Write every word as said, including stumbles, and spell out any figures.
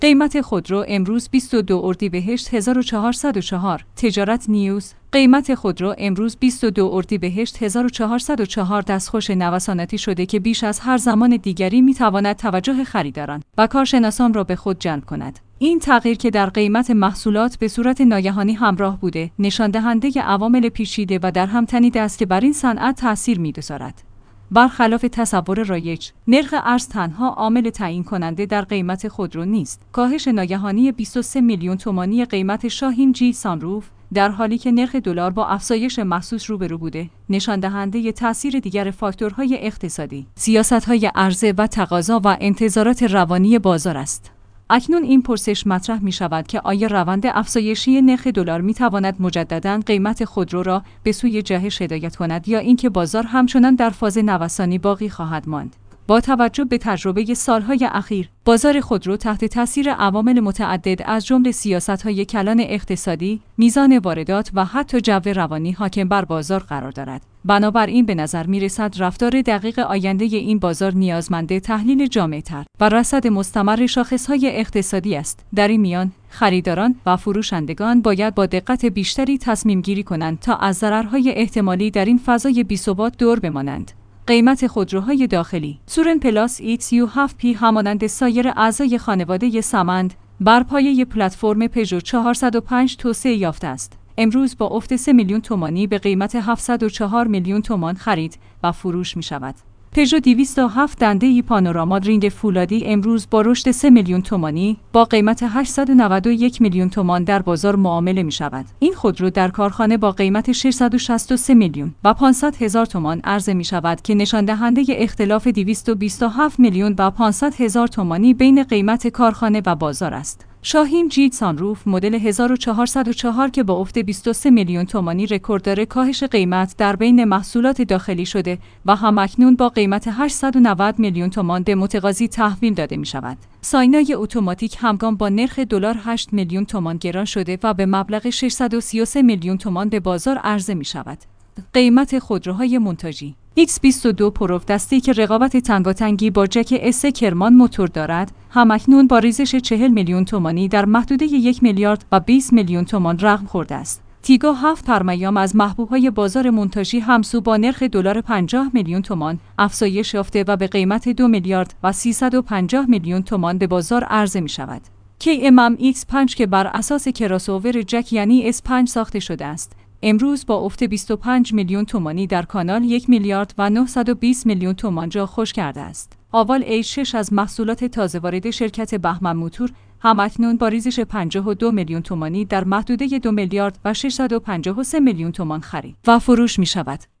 قیمت خودرو امروز بیست و دو اردیبهشت هزار و چهارصد و چهار. تجارت نیوز. قیمت خودرو امروز بیست و دو اردیبهشت هزار و چهارصد و چهار دستخوش نوساناتی شده که بیش از هر زمان دیگری میتواند توجه خریداران و کارشناسان را به خود جلب کند. این تغییر که در قیمت محصولات به صورت ناگهانی همراه بوده، نشان دهنده عوامل پیچیده و در هم تنیده است که بر این صنعت تأثیر می‌گذارد. برخلاف تصور رایج، نرخ ارز تنها عامل تعیین کننده در قیمت خودرو نیست. کاهش ناگهانی بیست و سه میلیون تومانی قیمت شاهین جی سانروف در حالی که نرخ دلار با افزایش محسوس روبرو بوده، نشان دهنده تأثیر دیگر فاکتورهای اقتصادی، سیاست‌های عرضه و تقاضا و انتظارات روانی بازار است. اکنون این پرسش مطرح می شود که آیا روند افزایشی نرخ دلار می تواند مجدداً قیمت خودرو را به سوی جهش هدایت کند یا اینکه بازار همچنان در فاز نوسانی باقی خواهد ماند؟ با توجه به تجربه سالهای اخیر، بازار خودرو تحت تاثیر عوامل متعدد از جمله سیاست‌های کلان اقتصادی، میزان واردات و حتی جو روانی حاکم بر بازار قرار دارد. بنابراین به نظر می‌رسد رفتار دقیق آینده این بازار نیازمند تحلیل جامع‌تر و رصد مستمر شاخص‌های اقتصادی است. در این میان، خریداران و فروشندگان باید با دقت بیشتری تصمیم گیری کنند تا از ضررهای احتمالی در این فضای بی‌ثبات دور بمانند. قیمت خودروهای داخلی. سورن پلاس ایکس یو هفت پی همانند سایر اعضای خانواده سمند بر پایه پلتفرم پژو چهارصد و پنج توسعه یافته است. امروز با افت سه میلیون تومانی به قیمت هفتصد و چهار میلیون تومان خرید و فروش می شود. پژو دویست و هفت دنده پانوراما رینگ فولادی امروز با رشد سه میلیون تومانی با قیمت هشتصد و نود و یک میلیون تومان در بازار معامله می شود. این خودرو در کارخانه با قیمت ششصد و شصت و سه میلیون و پانصد هزار تومان عرضه می شود که نشان دهنده اختلاف دویست و بیست و هفت میلیون و پانصد هزار تومانی بین قیمت کارخانه و بازار است. شاهین جی سانروف مدل هزار و چهارصد و چهار که با افت بیست و سه میلیون تومانی رکورددار کاهش قیمت در بین محصولات داخلی شده و همکنون با قیمت هشتصد و نود میلیون تومان به متقاضی تحویل داده می شود. ساینای اتوماتیک همگام با نرخ دلار هشت میلیون تومان گران شده و به مبلغ ششصد و سی و سه میلیون تومان به بازار عرضه می شود. قیمت خودروهای مونتاژی. ایکس بیست و دو پرو دستی که رقابت تنگاتنگی با جک اس کرمان موتور دارد، همکنون با ریزش چهل میلیون تومانی در محدوده یک میلیارد و بیست میلیون تومان رقم خورده است. تیگو هفت پرمیام از محبوب‌های بازار مونتاژی همسو با نرخ دلار پنجاه میلیون تومان افزایش یافته و به قیمت دو میلیارد و سیصد و پنجاه میلیون تومان به بازار عرضه می شود. کی ام ام ایکس پنج که بر اساس کراسوور جک یعنی اس پنج ساخته شده است، امروز با افت بیست و پنج میلیون تومانی در کانال یک میلیارد و نهصد و بیست میلیون تومان جا خوش کرده است. آوال ایچ شش از محصولات تازه وارد شرکت بهمن موتور همکنون با ریزش پنجاه و دو میلیون تومانی در محدوده دو میلیارد و ششصد و پنجاه و سه میلیون تومان خرید و فروش می شود.